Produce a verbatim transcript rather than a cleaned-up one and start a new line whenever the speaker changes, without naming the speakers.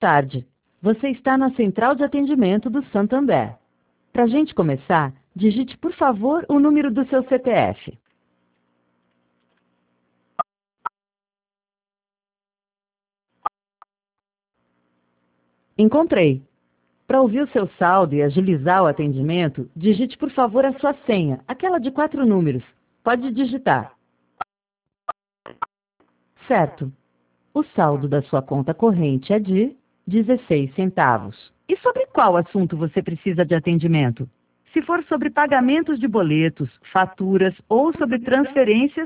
Tarde. Você está na central de atendimento do Santander. Para a gente começar, digite, por favor, o número do seu C P F. Encontrei. Para ouvir o seu saldo e agilizar o atendimento, digite, por favor, a sua senha, aquela de quatro números. Pode digitar. Certo. O saldo da sua conta corrente é de dezesseis centavos. E sobre qual assunto você precisa de atendimento? Se for sobre pagamentos de boletos, faturas ou sobre transferências,